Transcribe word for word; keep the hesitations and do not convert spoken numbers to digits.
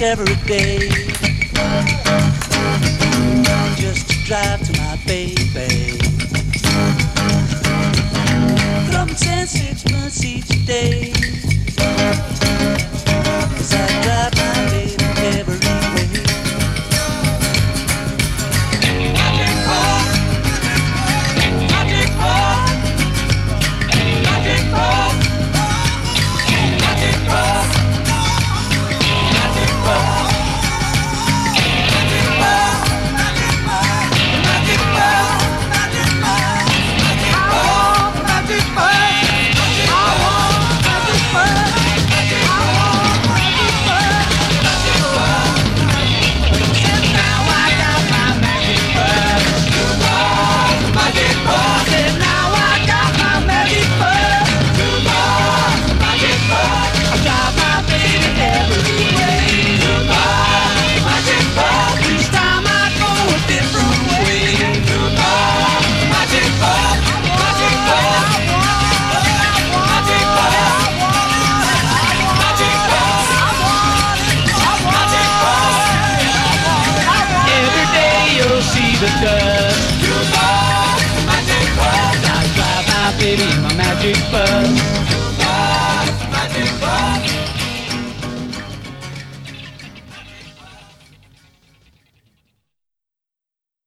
every day, just to drive to my baby. From ten, six months each day, 'cause I drive my baby every way. Magic Park, Magic Park, Magic Park, Magic Park, Magic Park, Magic Park, Magic Park, Magic Park, Magic Park, Magic Park, Magic Park. The dust. I drive my baby in my magic bus.